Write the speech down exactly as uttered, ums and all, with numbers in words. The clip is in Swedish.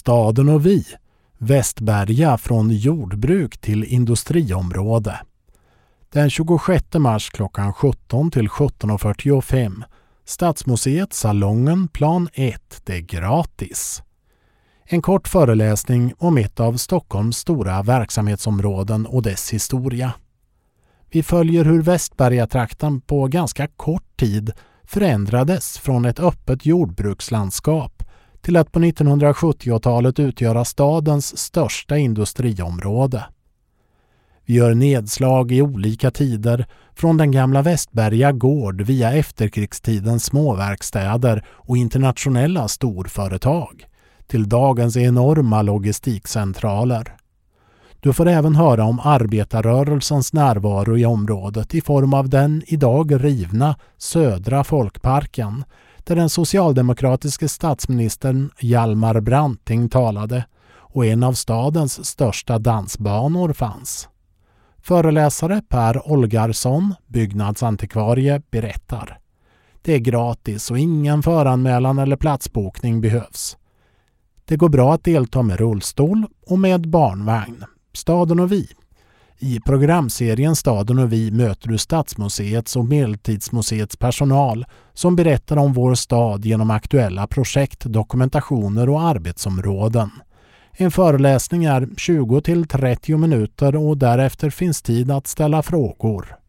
Staden och vi. Västberga från jordbruk till industriområde. Den tjugosjätte mars klockan sjutton till sjutton fyrtiofem. Stadsmuseet Salongen plan ett. Det är gratis. En kort föreläsning om ett av Stockholms stora verksamhetsområden och dess historia. Vi följer hur Västbergatrakten på ganska kort tid förändrades från ett öppet jordbrukslandskap till att på nittonhundrasjuttiotalet utgöra stadens största industriområde. Vi gör nedslag i olika tider från den gamla Västberga gård via efterkrigstidens småverkstäder och internationella storföretag till dagens enorma logistikcentraler. Du får även höra om arbetarrörelsens närvaro i området i form av den idag rivna Södra folkparken där den socialdemokratiske statsministern Hjalmar Branting talade och en av stadens största dansbanor fanns. Föreläsare Per Olgarsson, byggnadsantikvarie, berättar. Det är gratis och ingen föranmälan eller platsbokning behövs. Det går bra att delta med rullstol och med barnvagn. Staden och vi. I programserien Staden och vi möter du Stadsmuseets och Medeltidsmuseets personal som berättar om vår stad genom aktuella projekt, dokumentationer och arbetsområden. En föreläsning är tjugo till trettio minuter och därefter finns tid att ställa frågor.